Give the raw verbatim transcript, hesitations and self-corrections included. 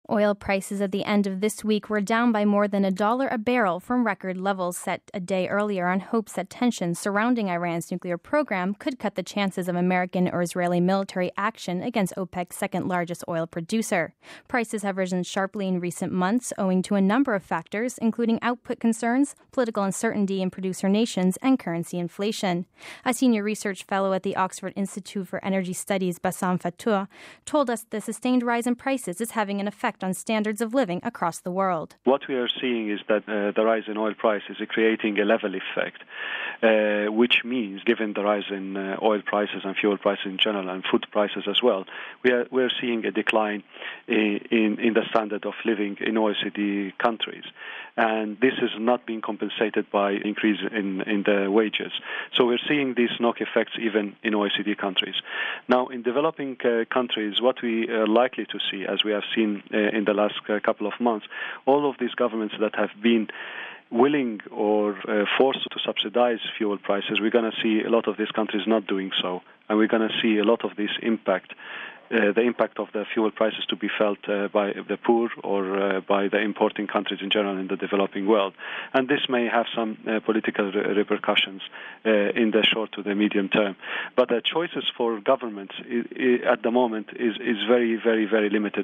Oil prices at the end of this week were down by more than a dollar a barrel from record levels set a day earlier on hopes that tensions surrounding Iran's nuclear program could cut the chances of American or Israeli military action against OPEC's second-largest oil producer. Prices have risen sharply in recent months owing to a number of factors, including output concerns, political uncertainty in producer nations, and currency inflation. A senior research fellow at the Oxford Institute for Energy Studies, Bassam Fattour, told us the sustained rise in prices is having an effect on standards of living across the world. What we are seeing is that uh, the rise in oil prices is creating a level effect, uh, which means, given the rise in uh, oil prices and fuel prices in general and food prices as well, we are we're seeing a decline in, in, in the standard of living in O E C D countries. And this is not being compensated by increase in, in the wages. So we're seeing these knock effects even in O E C D countries. Now, in developing uh, countries, what we are likely to see, as we have seen uh, in the last uh, couple of months, all of these governments that have been willing or uh, forced to subsidize fuel prices, we're going to see a lot of these countries not doing so. And we're going to see a lot of this impact. Uh, the impact of the fuel prices to be felt uh, by the poor or uh, by the importing countries in general in the developing world. And this may have some uh, political re- repercussions uh, in the short to the medium term. But the choices for governments I- I at the moment is, is very, very, very limited.